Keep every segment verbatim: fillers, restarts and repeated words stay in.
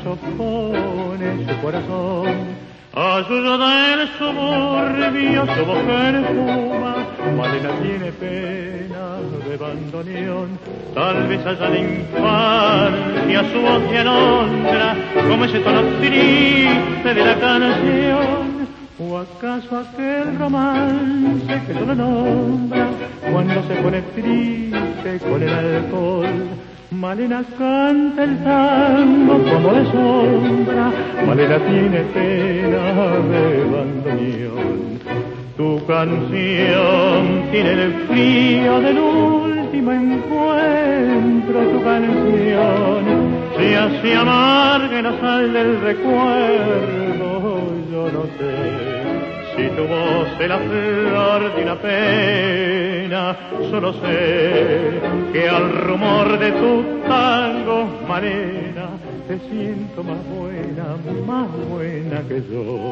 pedazos pone su corazón. Ayuda del suburbio, su voz perfuma, Malena tiene pena de bandoneón. Tal vez haya de infancia su voz de alondra, como ese tono triste de la canción. ¿O acaso aquel romance que solo nombra cuando se pone triste con el alcohol? Malena canta el tango como de sombra, Malena tiene pena de bandoneón. Tu canción tiene el frío del último encuentro, tu canción se hace amarga la sal del recuerdo. Yo no sé si tu voz es la flor de una pena, solo sé que al rumor de tu tango, Malena, te siento más buena, más buena que yo.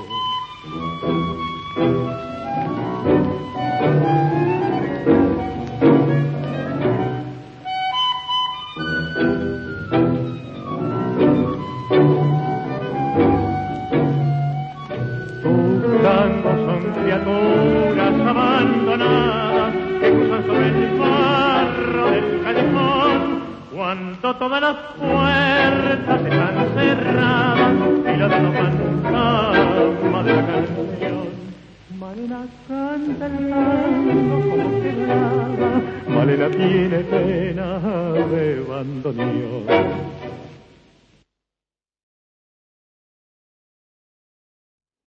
Criaturas abandonadas que cruzan sobre el barro del callejón, cuando todas las puertas están cerradas y la de los fantasmas de la canción. Malena canta el tango como quebrada, Malena tiene pena de bandoneón.